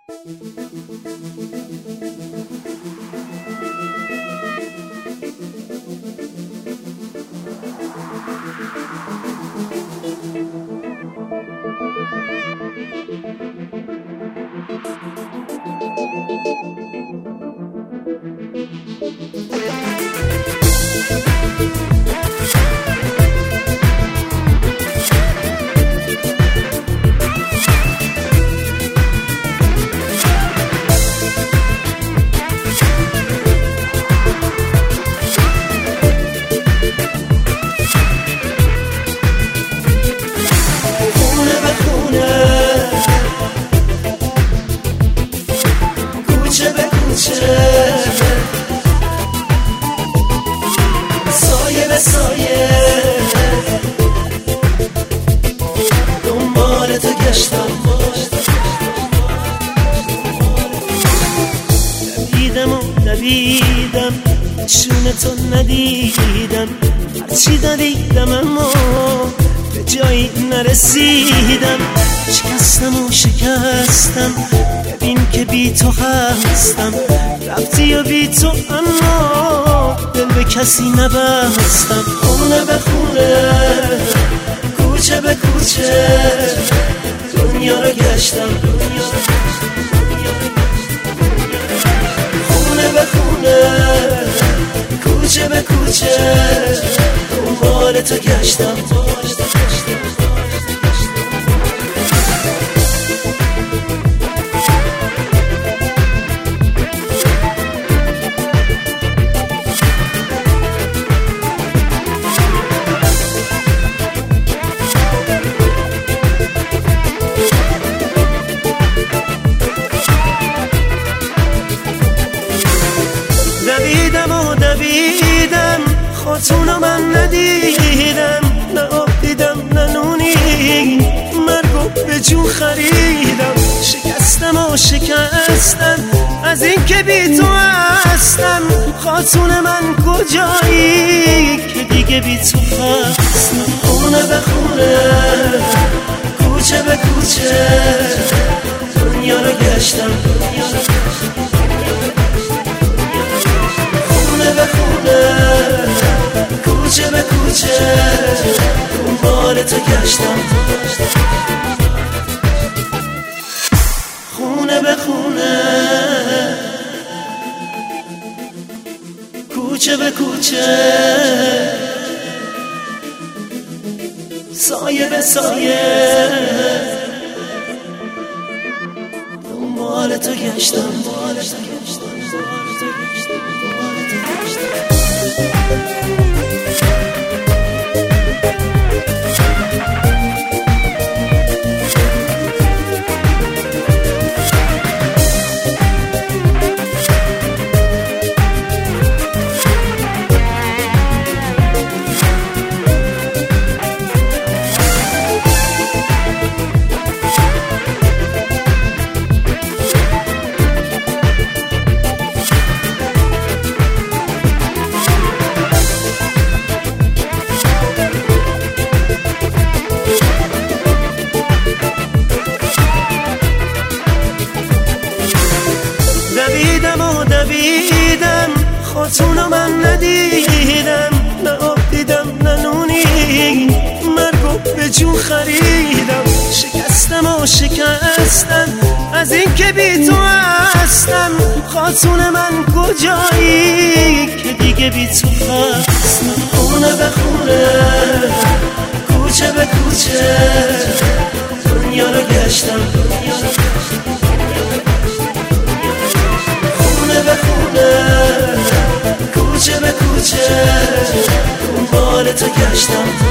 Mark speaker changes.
Speaker 1: سایه به سایه دنبال تو گشتم، دویدم و دویدم چون تو ندیدم، هرچی دویدم اما به جایی نرسیدم. شکستم و شکستم، ببین که بی تو هستم، رفتی و بی تو اما دل به کسی نبستم. خونه به خونه کوچه به کوچه دنیا رو گشتم، خونه به خونه کوچه به کوچه دنبال تو گشتم. دویدم و دویدم خودتونو من ندیدم، نه آب دیدم نه نونی، مرگو به جون خریدم. شکستم و شکستم از این که بی تو هستم، خاتون من کجایی که دیگه بی تو هستم. خونه به خونه کوچه به کوچه دنیا رو گشتم، خونه به خونه کوچه به کوچه دنبال تو گشتم، خونه به خونه کوچه به کوچه سایه به سایه دنبال تو گشتم. دویدم و دویدم خودتونو من ندیدم، نه آب دیدم نه نونی، مرگو به جون خریدم. شکستم و شکستم از این که بی تو هستم، خاتون من کجایی که دیگه بی تو هستم. خونه به خونه کوچه به کوچه دنیا رو گشتم، خونه به خونه کوچه به کوچه دنبال تو گشتم.